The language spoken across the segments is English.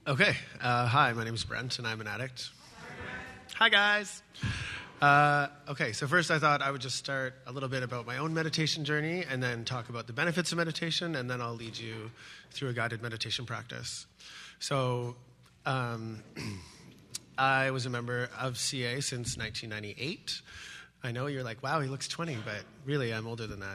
Okay. Hi, my name is Brent, and I'm an addict. Hi, guys. Okay, so first I thought I would just start a little bit about my own meditation journey and then talk about the benefits of meditation, and then I'll lead you through a guided meditation practice. So I was a member of CA since 1998. I know you're like, wow, he looks 20, but really I'm older than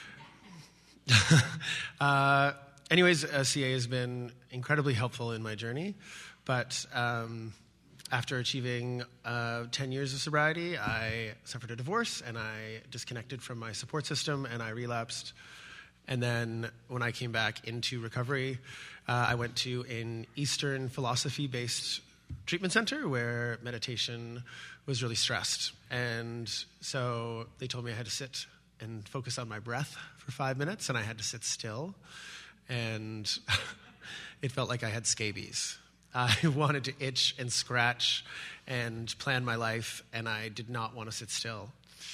that. Anyways, CA has been incredibly helpful in my journey, but after achieving 10 years of sobriety, I suffered a divorce, and I disconnected from my support system, and I relapsed. And then when I came back into recovery, I went to an Eastern philosophy-based treatment center where meditation was really stressed. And so they told me I had to sit and focus on my breath for 5 minutes, and I had to sit still. And it felt like I had scabies. I wanted to itch and scratch and plan my life, and I did not want to sit still.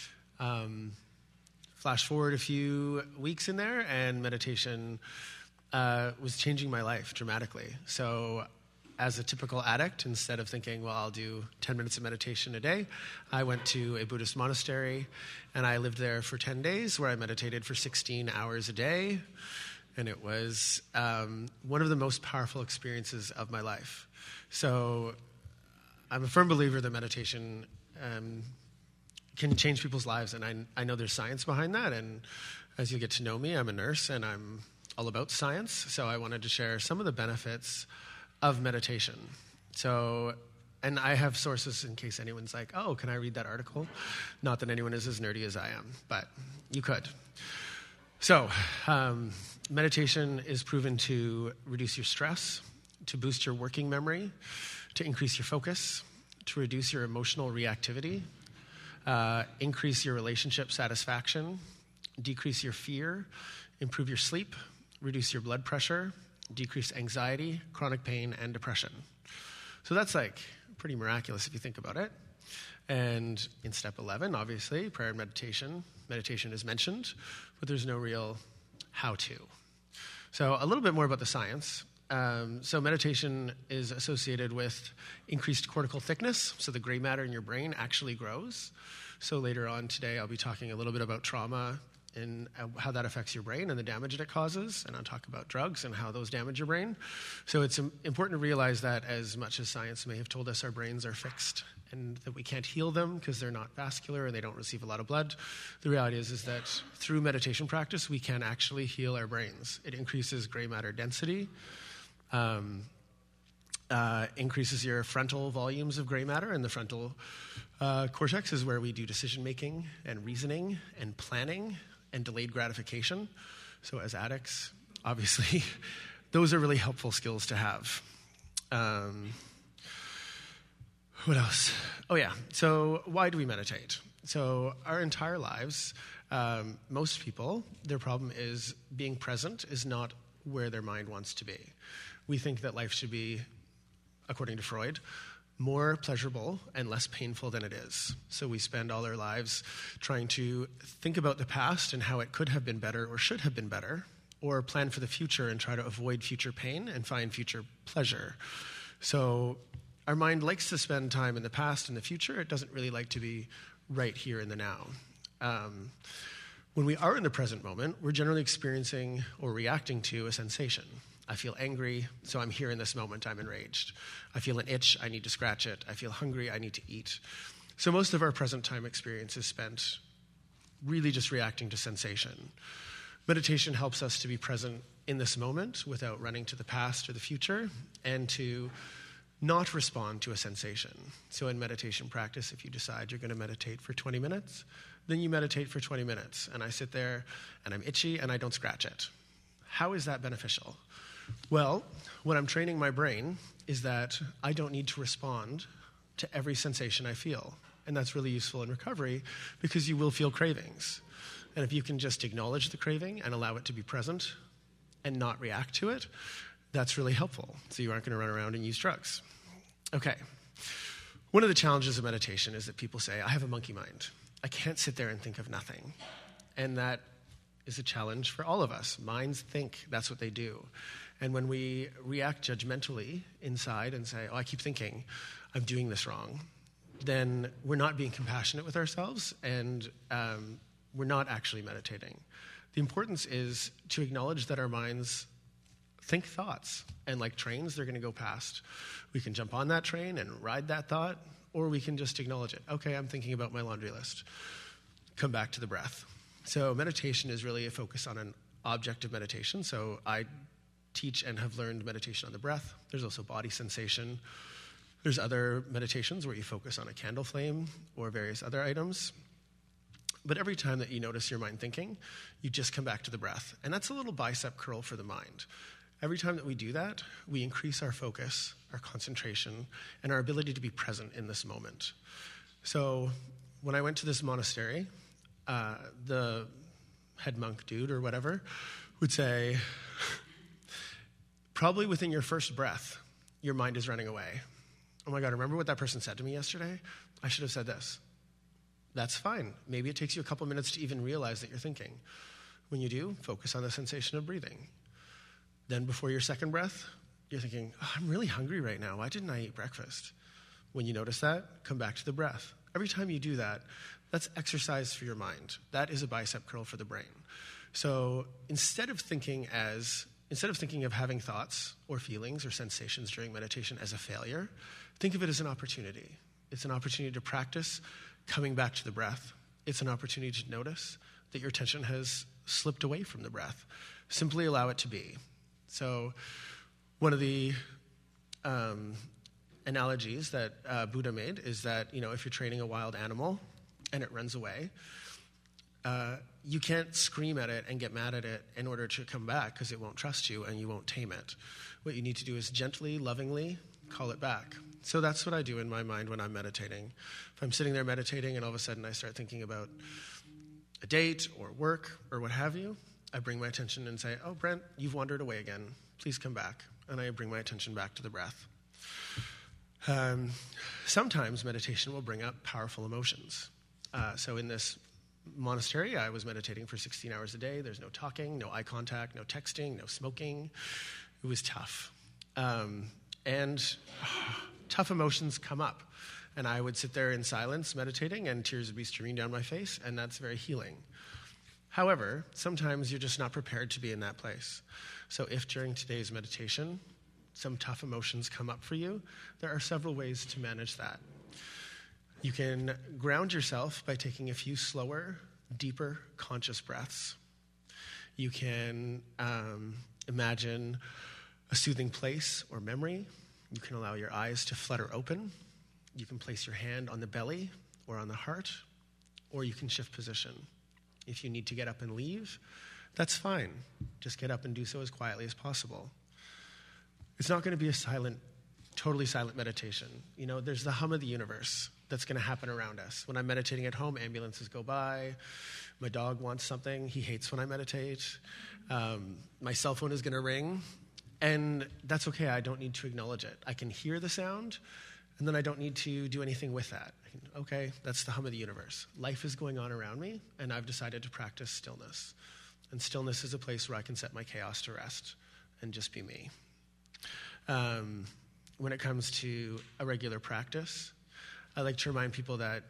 Flash forward a few weeks in there, and meditation was changing my life dramatically. So as a typical addict, instead of thinking, well, I'll do 10 minutes of meditation a day, I went to a Buddhist monastery, and I lived there for 10 days where I meditated for 16 hours a day. And it was one of the most powerful experiences of my life. So I'm a firm believer that meditation can change people's lives, and I know there's science behind that. And as you get to know me, I'm a nurse, and I'm all about science. So I wanted to share some of the benefits of meditation. And I have sources in case anyone's like, oh, can I read that article? Not that anyone is as nerdy as I am, but you could. So meditation is proven to reduce your stress, to boost your working memory, to increase your focus, to reduce your emotional reactivity, increase your relationship satisfaction, decrease your fear, improve your sleep, reduce your blood pressure, decrease anxiety, chronic pain, and depression. So that's like pretty miraculous if you think about it. And in step 11, obviously, prayer and meditation is mentioned, but there's no real how-to. So a little bit more about the science. So meditation is associated with increased cortical thickness, so the gray matter in your brain actually grows. So later on today, I'll be talking a little bit about trauma and how that affects your brain and the damage that it causes, and I'll talk about drugs and how those damage your brain. So it's important to realize that as much as science may have told us our brains are fixed and that we can't heal them because they're not vascular and they don't receive a lot of blood, the reality is that through meditation practice, we can actually heal our brains. It increases gray matter density, increases your frontal volumes of gray matter, and the frontal cortex is where we do decision-making and reasoning and planning and delayed gratification. So as addicts, obviously, those are really helpful skills to have. What else? Oh yeah, so why do we meditate? So our entire lives, most people, their problem is being present is not where their mind wants to be. We think that life should be, according to Freud, more pleasurable and less painful than it is. So we spend all our lives trying to think about the past and how it could have been better or should have been better, or plan for the future and try to avoid future pain and find future pleasure. So our mind likes to spend time in the past and the future. It doesn't really like to be right here in the now. When we are in the present moment, we're generally experiencing or reacting to a sensation. I feel angry, so I'm here in this moment, I'm enraged. I feel an itch, I need to scratch it. I feel hungry, I need to eat. So most of our present time experience is spent really just reacting to sensation. Meditation helps us to be present in this moment without running to the past or the future, and to not respond to a sensation. So in meditation practice, if you decide you're going to meditate for 20 minutes, then you meditate for 20 minutes. And I sit there, and I'm itchy, and I don't scratch it. How is that beneficial? Well, what I'm training my brain is that I don't need to respond to every sensation I feel. And that's really useful in recovery because you will feel cravings. And if you can just acknowledge the craving and allow it to be present and not react to it, that's really helpful. So you aren't going to run around and use drugs. Okay. One of the challenges of meditation is that people say, I have a monkey mind. I can't sit there and think of nothing. And that is a challenge for all of us. Minds think, that's what they do. And when we react judgmentally inside and say, oh, I keep thinking I'm doing this wrong, then we're not being compassionate with ourselves, and we're not actually meditating. The importance is to acknowledge that our minds think thoughts, and like trains, they're going to go past. We can jump on that train and ride that thought, or we can just acknowledge it. Okay, I'm thinking about my laundry list. Come back to the breath. So meditation is really a focus on an object of meditation. So I teach and have learned meditation on the breath. There's also body sensation. There's other meditations where you focus on a candle flame or various other items. But every time that you notice your mind thinking, you just come back to the breath. And that's a little bicep curl for the mind. Every time that we do that, we increase our focus, our concentration, and our ability to be present in this moment. So when I went to this monastery, the head monk dude or whatever would say, probably within your first breath, your mind is running away. Oh my God, remember what that person said to me yesterday? I should have said this. That's fine. Maybe it takes you a couple minutes to even realize that you're thinking. When you do, focus on the sensation of breathing. Then before your second breath, you're thinking, oh, I'm really hungry right now. Why didn't I eat breakfast? When you notice that, come back to the breath. Every time you do that, that's exercise for your mind. That is a bicep curl for the brain. So instead of thinking of having thoughts or feelings or sensations during meditation as a failure, think of it as an opportunity. It's an opportunity to practice coming back to the breath. It's an opportunity to notice that your attention has slipped away from the breath. Simply allow it to be. So one of the analogies that Buddha made is that, if you're training a wild animal and it runs away, you can't scream at it and get mad at it in order to come back because it won't trust you and you won't tame it. What you need to do is gently, lovingly call it back. So that's what I do in my mind when I'm meditating. If I'm sitting there meditating and all of a sudden I start thinking about a date or work or what have you, I bring my attention and say, oh, Brent, you've wandered away again. Please come back. And I bring my attention back to the breath. Sometimes meditation will bring up powerful emotions. So in this monastery, I was meditating for 16 hours a day. There's no talking, no eye contact, no texting, no smoking. It was tough. And tough emotions come up. And I would sit there in silence meditating, and tears would be streaming down my face, and that's very healing. However, sometimes you're just not prepared to be in that place. So if during today's meditation, some tough emotions come up for you, there are several ways to manage that. You can ground yourself by taking a few slower, deeper, conscious breaths. You can imagine a soothing place or memory. You can allow your eyes to flutter open. You can place your hand on the belly or on the heart, or you can shift position. If you need to get up and leave, that's fine. Just get up and do so as quietly as possible. It's not going to be a totally silent meditation. There's the hum of the universe that's going to happen around us. When I'm meditating at home, ambulances go by. My dog wants something. He hates when I meditate. My cell phone is going to ring. And that's okay. I don't need to acknowledge it. I can hear the sound, and then I don't need to do anything with that. Okay, that's the hum of the universe. Life is going on around me, and I've decided to practice stillness. And stillness is a place where I can set my chaos to rest and just be me. When it comes to a regular practice, I like to remind people that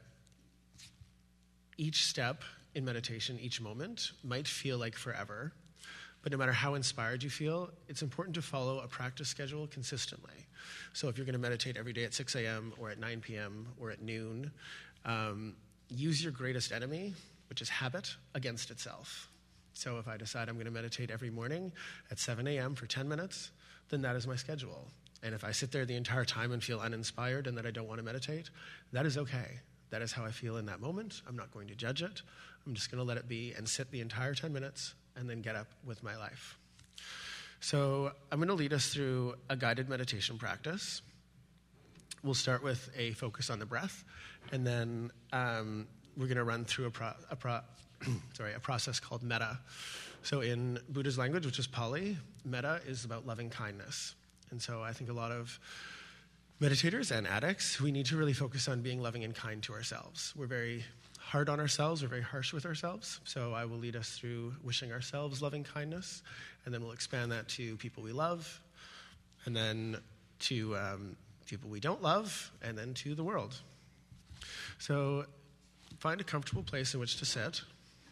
each step in meditation, each moment, might feel like forever. But no matter how inspired you feel, it's important to follow a practice schedule consistently. So if you're going to meditate every day at 6 a.m. or at 9 p.m. or at noon, use your greatest enemy, which is habit, against itself. So if I decide I'm going to meditate every morning at 7 a.m. for 10 minutes, then that is my schedule. And if I sit there the entire time and feel uninspired and that I don't want to meditate, that is okay. That is how I feel in that moment. I'm not going to judge it. I'm just going to let it be and sit the entire 10 minutes and then get up with my life. So I'm going to lead us through a guided meditation practice. We'll start with a focus on the breath, and then we're going to run through a process called metta. So in Buddha's language, which is Pali, metta is about loving kindness. And so I think a lot of meditators and addicts, we need to really focus on being loving and kind to ourselves. We're very hard on ourselves or very harsh with ourselves. So I will lead us through wishing ourselves loving kindness, and then we'll expand that to people we love, and then to people we don't love, and then to the world. So find a comfortable place in which to sit.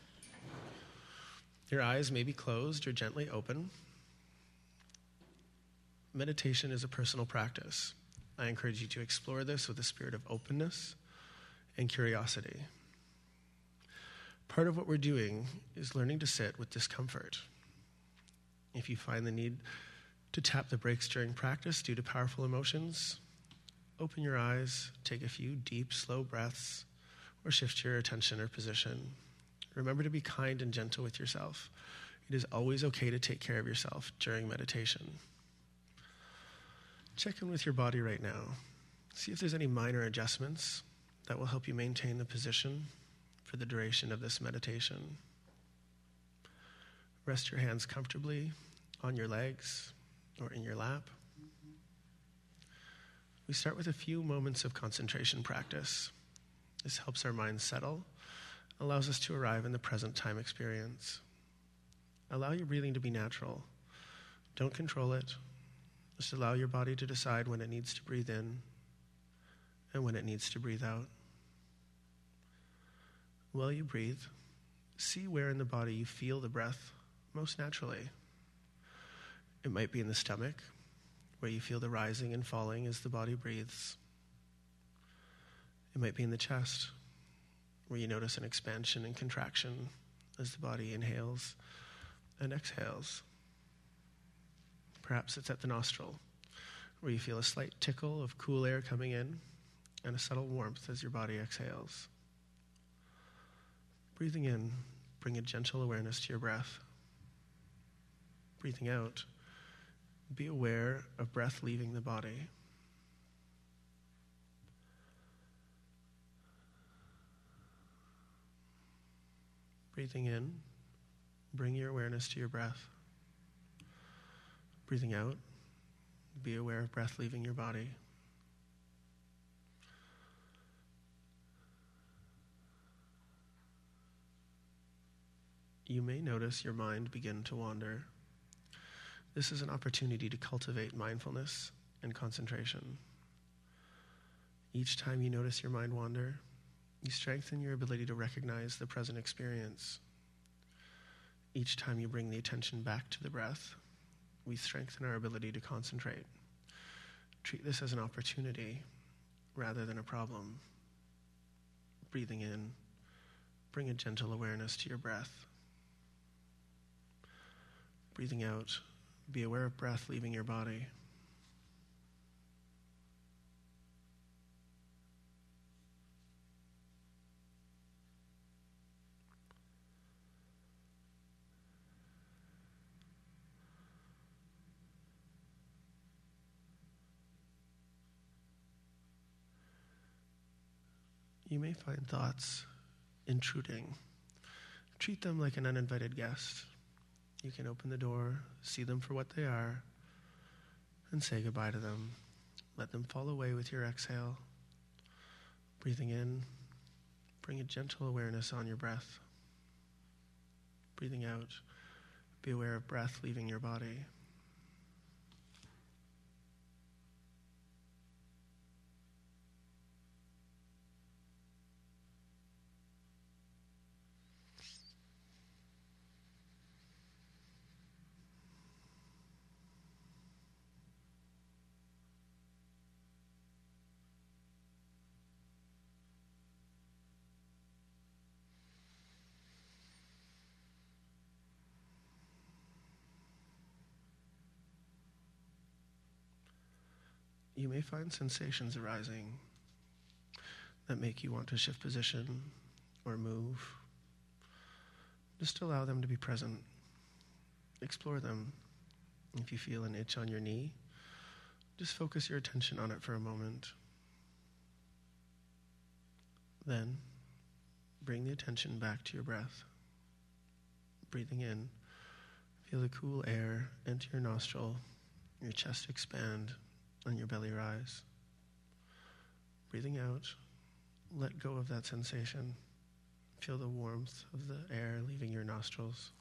Your eyes may be closed or gently open. Meditation is a personal practice. I encourage you to explore this with a spirit of openness and curiosity. Part of what we're doing is learning to sit with discomfort. If you find the need to tap the brakes during practice due to powerful emotions, open your eyes, take a few deep, slow breaths, or shift your attention or position. Remember to be kind and gentle with yourself. It is always okay to take care of yourself during meditation. Check in with your body right now. See if there's any minor adjustments that will help you maintain the position for the duration of this meditation. Rest your hands comfortably on your legs or in your lap. We start with a few moments of concentration practice. This helps our mind settle, allows us to arrive in the present time experience. Allow your breathing to be natural. Don't control it. Just allow your body to decide when it needs to breathe in and when it needs to breathe out. While you breathe, see where in the body you feel the breath most naturally. It might be in the stomach, where you feel the rising and falling as the body breathes. It might be in the chest, where you notice an expansion and contraction as the body inhales and exhales. Perhaps it's at the nostril, where you feel a slight tickle of cool air coming in and a subtle warmth as your body exhales. Breathing in, bring a gentle awareness to your breath. Breathing out, be aware of breath leaving the body. Breathing in, bring your awareness to your breath. Breathing out, be aware of breath leaving your body. You may notice your mind begin to wander. This is an opportunity to cultivate mindfulness and concentration. Each time you notice your mind wander, you strengthen your ability to recognize the present experience. Each time you bring the attention back to the breath, we strengthen our ability to concentrate. Treat this as an opportunity rather than a problem. Breathing in, bring a gentle awareness to your breath. Breathing out, be aware of breath leaving your body. You may find thoughts intruding. Treat them like an uninvited guest. You can open the door, see them for what they are, and say goodbye to them. Let them fall away with your exhale. Breathing in, bring a gentle awareness on your breath. Breathing out, be aware of breath leaving your body. You may find sensations arising that make you want to shift position or move. Just allow them to be present. Explore them. If you feel an itch on your knee, just focus your attention on it for a moment. Then, bring the attention back to your breath. Breathing in, feel the cool air enter your nostril, your chest expand, and your belly rise. Breathing out, let go of that sensation. Feel the warmth of the air leaving your nostrils.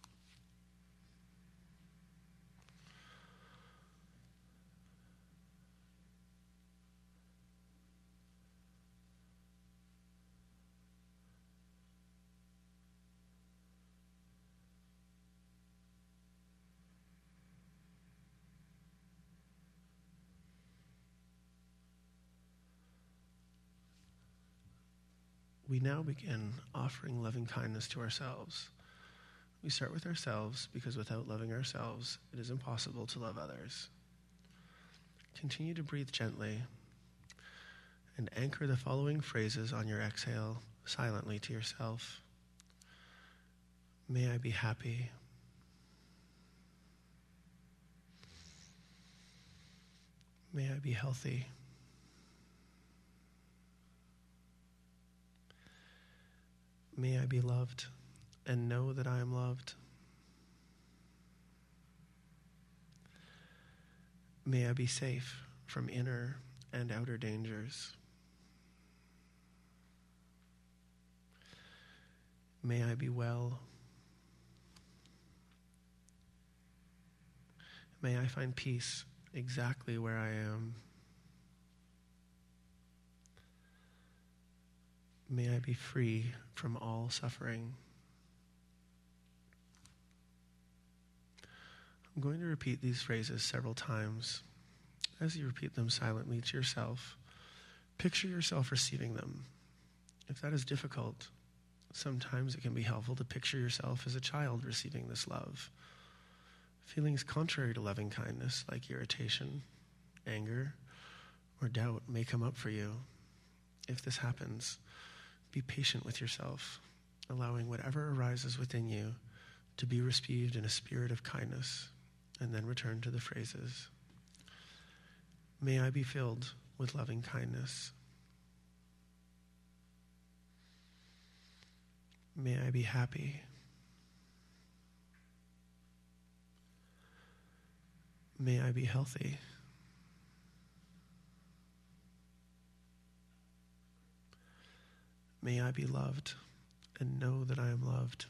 We now begin offering loving kindness to ourselves. We start with ourselves because without loving ourselves, it is impossible to love others. Continue to breathe gently and anchor the following phrases on your exhale silently to yourself. May I be happy. May I be healthy. May I be loved and know that I am loved. May I be safe from inner and outer dangers. May I be well. May I find peace exactly where I am. May I be free from all suffering. I'm going to repeat these phrases several times. As you repeat them silently to yourself, picture yourself receiving them. If that is difficult, sometimes it can be helpful to picture yourself as a child receiving this love. Feelings contrary to loving kindness, like irritation, anger, or doubt, may come up for you. If this happens, be patient with yourself, allowing whatever arises within you to be received in a spirit of kindness, and then return to the phrases. May I be filled with loving kindness. May I be happy. May I be healthy. May I be loved and know that I am loved.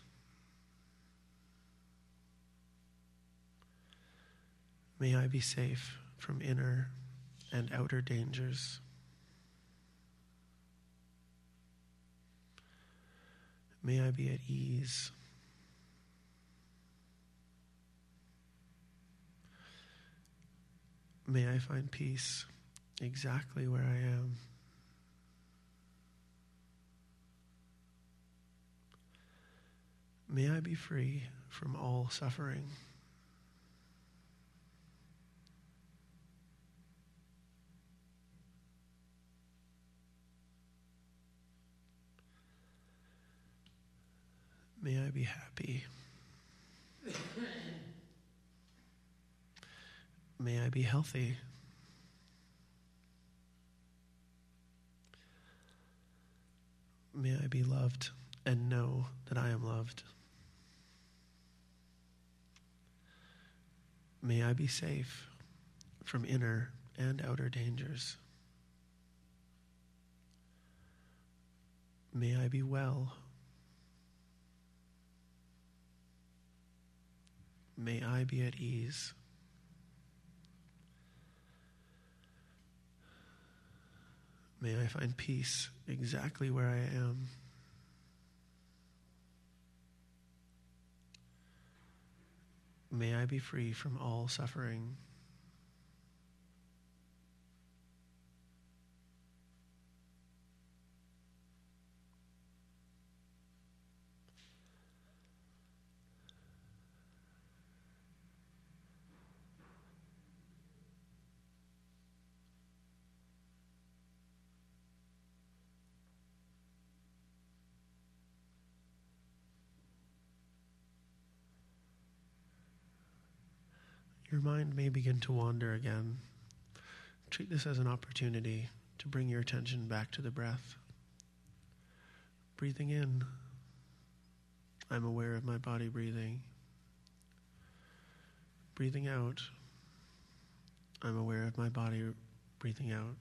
May I be safe from inner and outer dangers. May I be at ease. May I find peace exactly where I am. May I be free from all suffering. May I be happy. May I be healthy. May I be loved and know that I am loved. May I be safe from inner and outer dangers. May I be well. May I be at ease. May I find peace exactly where I am. May I be free from all suffering. Your mind may begin to wander again. Treat this as an opportunity to bring your attention back to the breath. Breathing in, I'm aware of my body breathing. Breathing out, I'm aware of my body breathing out.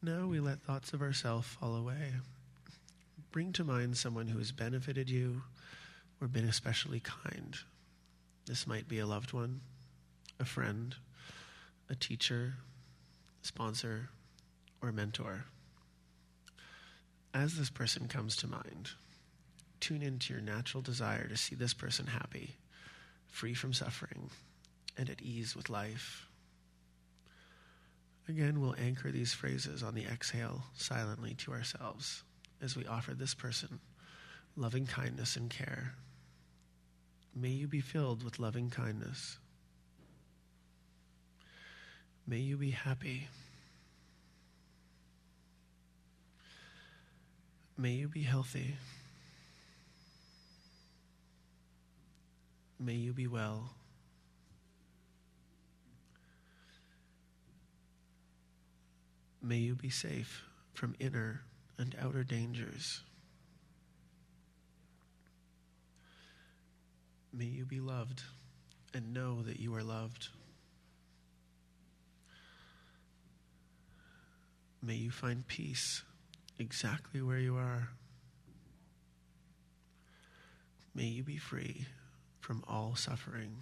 Now we let thoughts of ourselves fall away. Bring to mind someone who has benefited you or been especially kind. This might be a loved one, a friend, a teacher, sponsor, or mentor. As this person comes to mind, tune into your natural desire to see this person happy, free from suffering, and at ease with life. Again, we'll anchor these phrases on the exhale silently to ourselves as we offer this person loving kindness and care. May you be filled with loving kindness. May you be happy. May you be healthy. May you be well. May you be safe from inner and outer dangers. May you be loved and know that you are loved. May you find peace exactly where you are. May you be free from all suffering.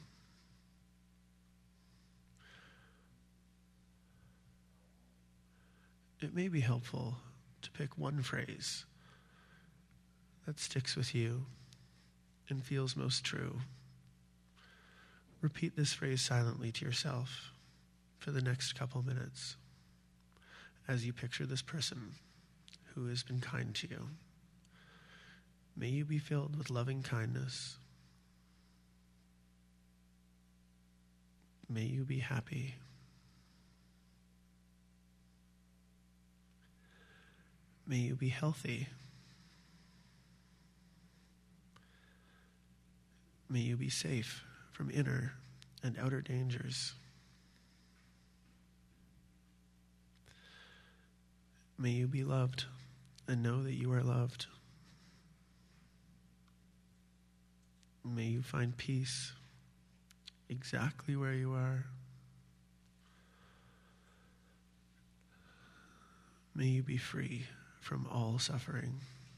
It may be helpful to pick one phrase that sticks with you and feels most true. Repeat this phrase silently to yourself for the next couple minutes as you picture this person who has been kind to you. May you be filled with loving kindness. May you be happy. May you be healthy. May you be safe from inner and outer dangers. May you be loved and know that you are loved. May you find peace exactly where you are. May you be free from all suffering.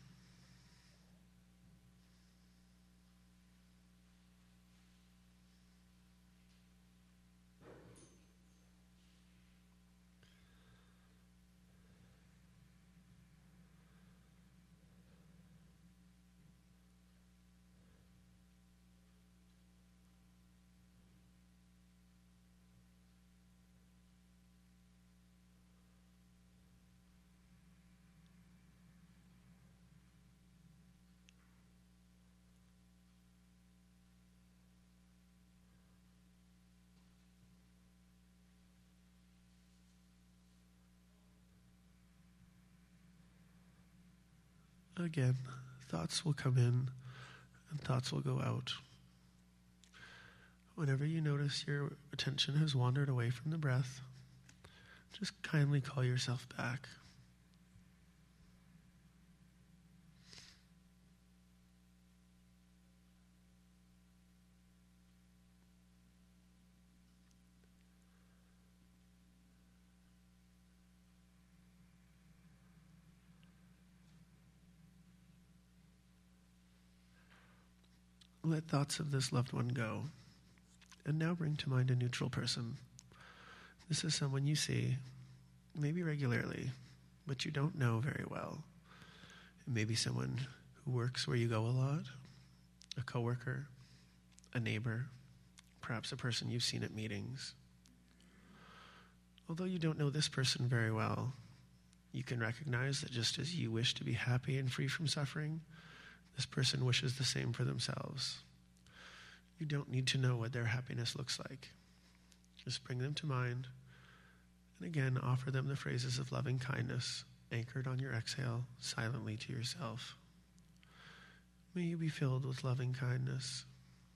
Again, thoughts will come in and thoughts will go out. Whenever you notice your attention has wandered away from the breath, just kindly call yourself back. Let thoughts of this loved one go, and now bring to mind a neutral person. This is someone you see, maybe regularly, but you don't know very well. It may be someone who works where you go a lot, a coworker, a neighbor, perhaps a person you've seen at meetings. Although you don't know this person very well, you can recognize that just as you wish to be happy and free from suffering, this person wishes the same for themselves. You don't need to know what their happiness looks like. Just bring them to mind, and again, offer them the phrases of loving kindness, anchored on your exhale, silently to yourself. May you be filled with loving kindness.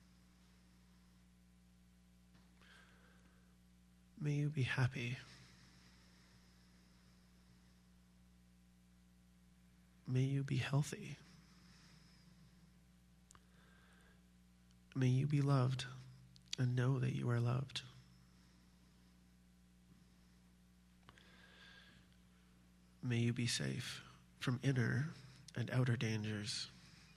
May you be happy. May you be healthy. May you be loved and know that you are loved. May you be safe from inner and outer dangers.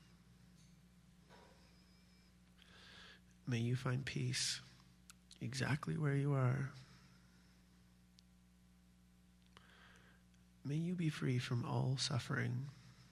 May you find peace exactly where you are. May you be free from all suffering.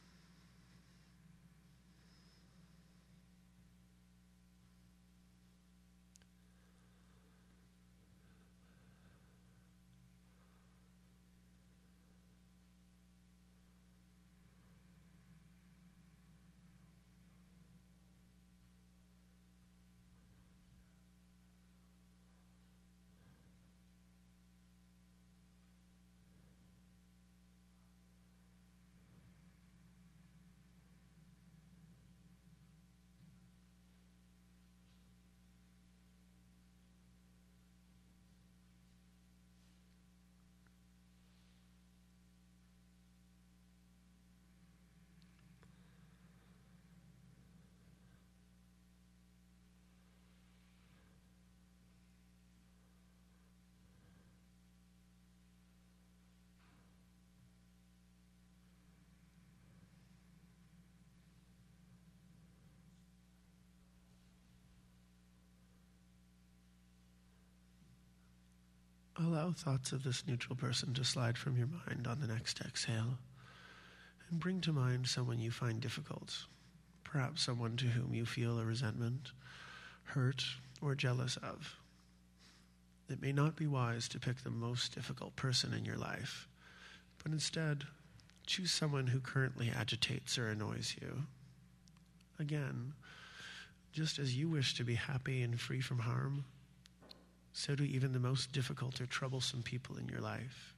Allow thoughts of this neutral person to slide from your mind on the next exhale, and bring to mind someone you find difficult, perhaps someone to whom you feel a resentment, hurt, or jealous of. It may not be wise to pick the most difficult person in your life, but instead, choose someone who currently agitates or annoys you. Again, just as you wish to be happy and free from harm, so do even the most difficult or troublesome people in your life.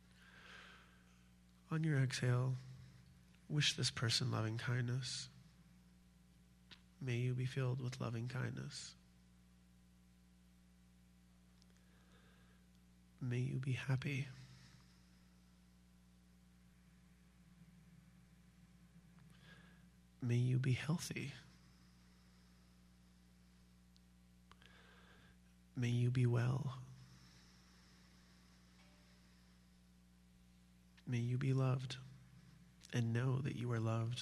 On your exhale, wish this person loving kindness. May you be filled with loving kindness. May you be happy. May you be healthy. May you be well. May you be loved and know that you are loved.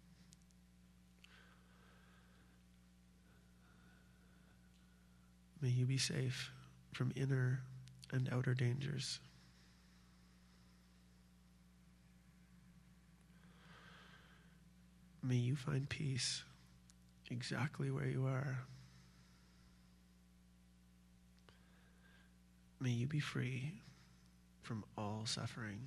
May you be safe from inner and outer dangers. May you find peace exactly where you are. May you be free from all suffering.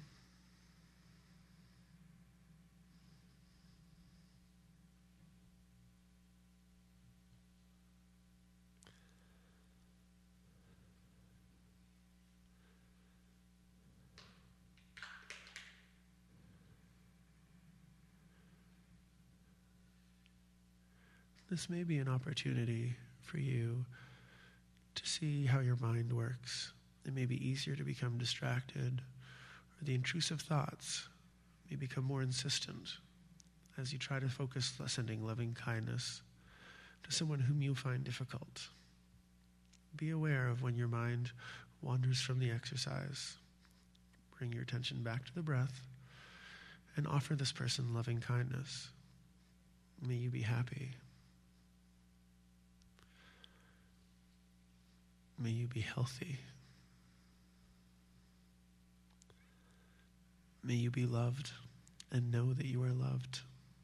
This may be an opportunity for you to see how your mind works. It may be easier to become distracted, or the intrusive thoughts may become more insistent as you try to focus sending loving kindness to someone whom you find difficult. Be aware of when your mind wanders from the exercise. Bring your attention back to the breath and offer this person loving kindness. May you be happy. May you be healthy. May you be loved and know that you are loved.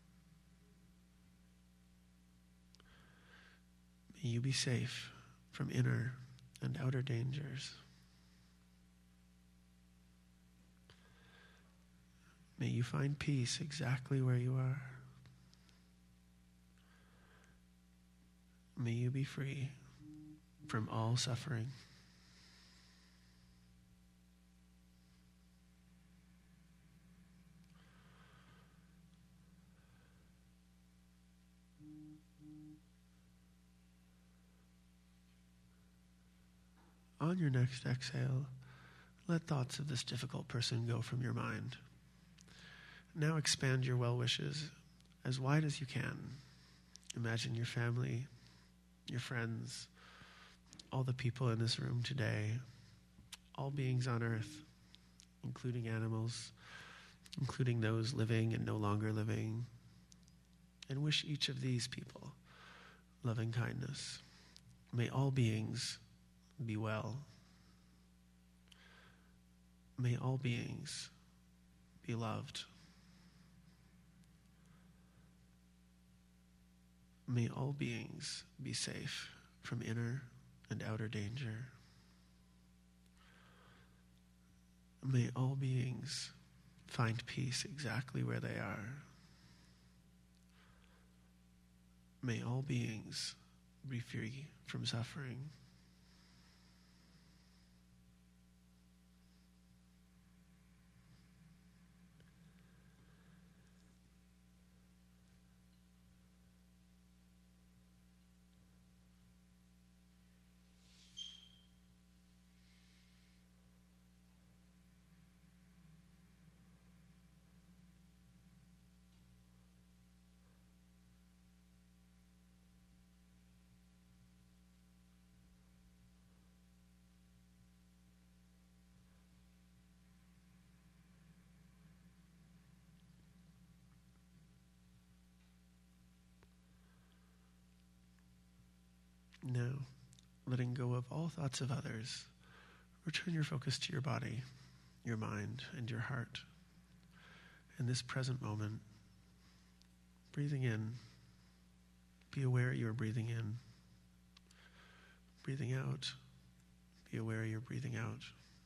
May you be safe from inner and outer dangers. May you find peace exactly where you are. May you be free from all suffering. On your next exhale, let thoughts of this difficult person go from your mind. Now expand your well wishes as wide as you can. Imagine your family, your friends, all the people in this room today, all beings on earth, including animals, including those living and no longer living, and wish each of these people loving kindness. May all beings be well. May all beings be loved. May all beings be safe from inner and outer danger. May all beings find peace exactly where they are. May all beings be free from suffering. Now, letting go of all thoughts of others, return your focus to your body, your mind, and your heart. In this present moment, breathing in, be aware you are breathing in. Breathing out, be aware you're breathing out.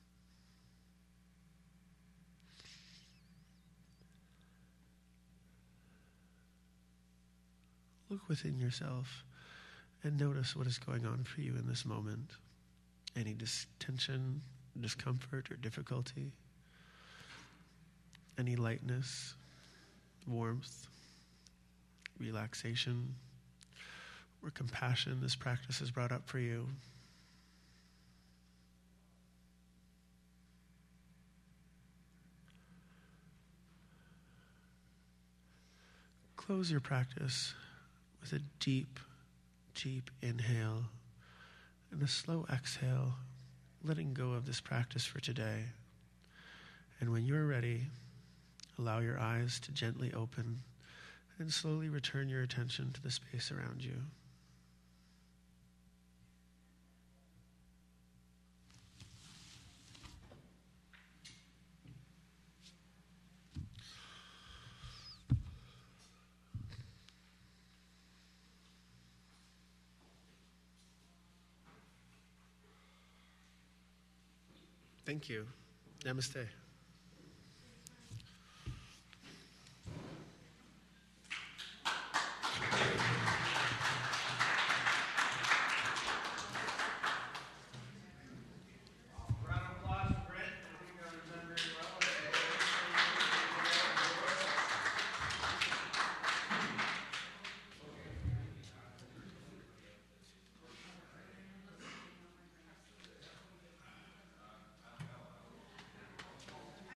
Look within yourself and notice what is going on for you in this moment. Any tension, discomfort, or difficulty. Any lightness, warmth, relaxation, or compassion this practice has brought up for you. Close your practice with a deep inhale and a slow exhale, letting go of this practice for today. And when you're ready, allow your eyes to gently open and slowly return your attention to the space around you. Thank you. Namaste.